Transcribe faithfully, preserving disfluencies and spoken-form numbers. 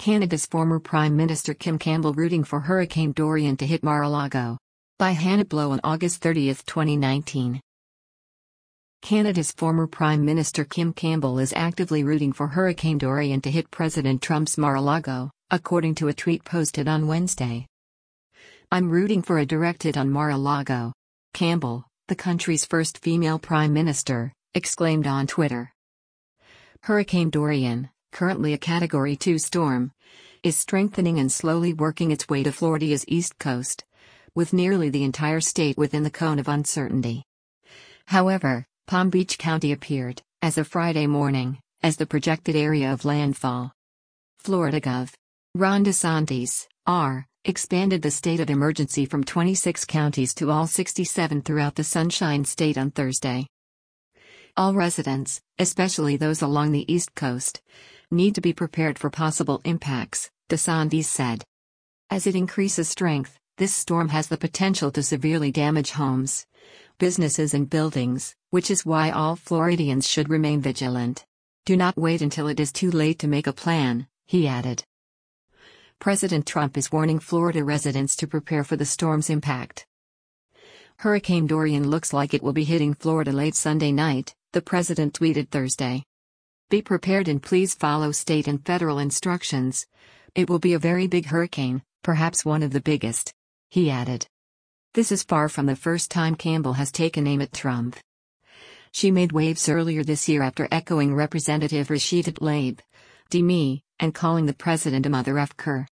Canada's former Prime Minister Kim Campbell rooting for Hurricane Dorian to hit Mar-a-Lago. By Hannah Blow on August thirtieth, twenty nineteen. Canada's former Prime Minister Kim Campbell is actively rooting for Hurricane Dorian to hit President Trump's Mar-a-Lago, according to a tweet posted on Wednesday. "I'm rooting for a direct hit on Mar-a-Lago," Campbell, the country's first female prime minister, exclaimed on Twitter. Hurricane Dorian, currently a Category two storm, is strengthening and slowly working its way to Florida's east coast, with nearly the entire state within the cone of uncertainty. However, Palm Beach County appeared, as of Friday morning, as the projected area of landfall. Florida Governor Ron DeSantis, R, expanded the state of emergency from twenty-six counties to all sixty-seven throughout the Sunshine State on Thursday. All residents, especially those along the East Coast, need to be prepared for possible impacts, DeSantis said. As it increases strength, this storm has the potential to severely damage homes, businesses and buildings, which is why all Floridians should remain vigilant. Do not wait until it is too late to make a plan, he added. President Trump is warning Florida residents to prepare for the storm's impact. Hurricane Dorian looks like it will be hitting Florida late Sunday night, the president tweeted Thursday. Be prepared and please follow state and federal instructions. It will be a very big hurricane, perhaps one of the biggest, he added. This is far from the first time Campbell has taken aim at Trump. She made waves earlier this year after echoing Representative Rashida Tlaib, "D me," and calling the president a mother effer.